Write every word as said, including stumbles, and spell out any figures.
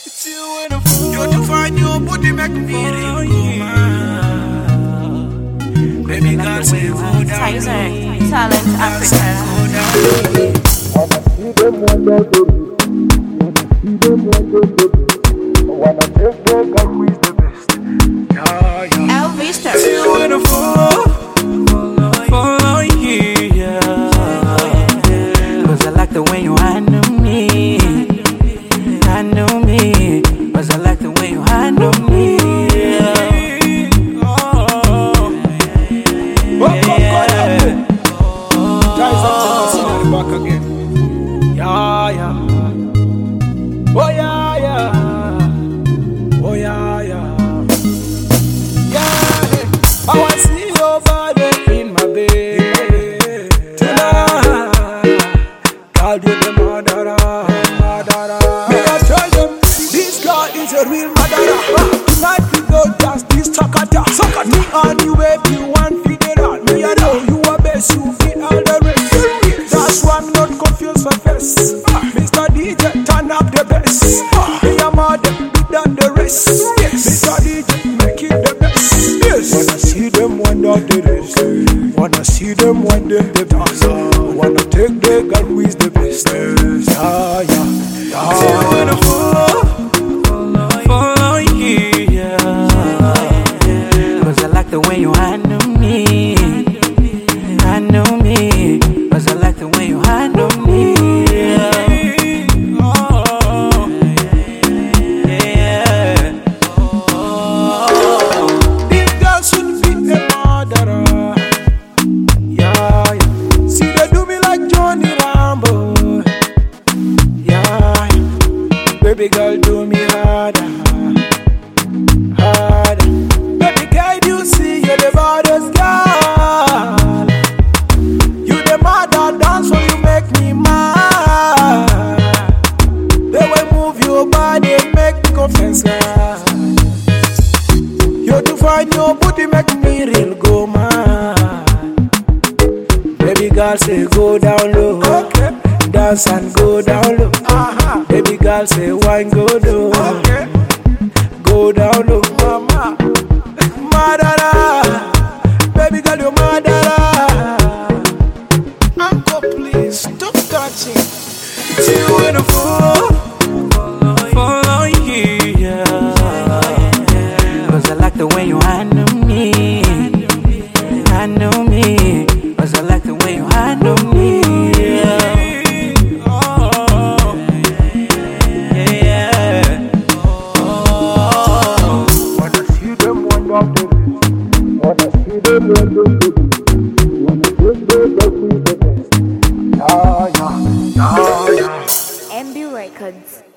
It's you and a fool. You to find your booty make me real woman. Baby girl say go down. Tizer, Talent Africa. Wanna see them wonder to me. See them wonder to me. Wanna take the girl who is the best. Yeah, yeah. Elvis. It's you and a fool. Follow you, yeah. Cause I like the way you handle me. Handle me. Cause I like the way you handle me. Yeah. Oh, back again. Yeah, yeah. Oh, yeah, yeah. Oh, yeah, yeah. Yeah, I want to see your body in my bed tonight. Girl, you the murderer, murderer. May I tell them, this girl is a real murderer. Tonight we go dance this sakata. Sakata. Me and you, baby, one figure. Me I know you are best, you fit all the rest. That's why I'm not confused for face. Mister D J, turn up the bass. Me and my them beat down the rest. Mister D J, make it the best. Yes. Wanna see them wonder the rest. Wanna see them wonder the best. Wanna take the girl who is the best. Yeah, yeah, yeah. See you in the fall. Follow you, yeah. Cause I like the way you handle me. Handle me. Cause I like the way you handle me. Yeah. Oh, Yeah. oh. This girl should be a murderer. Yeah, yeah. See they do me like Johnny Rambo. Yeah, yeah. Baby girl do me harder, harder. Baby girl you see you're the baddest girl. You the mother dance so you make me mad. The way move your body make me confess. You to find your booty make me real go mad. Baby girl say go down low, okay. Dance and go down low. Uh-huh. Baby girl say wine go low, okay. Go down low, mama. Madara, baby girl you madara. Uncle please stop touching. It's you in the fall. Follow you, yeah. Cause I like the way you handle me. Handle me. Cause I like the way you handle me. Yeah. Oh, Yeah. oh. Wanna see them wonder to me. Wanna see them wonder to me. Wanna take the girl who is the best. Yeah, yeah, yeah, yeah. M B Records.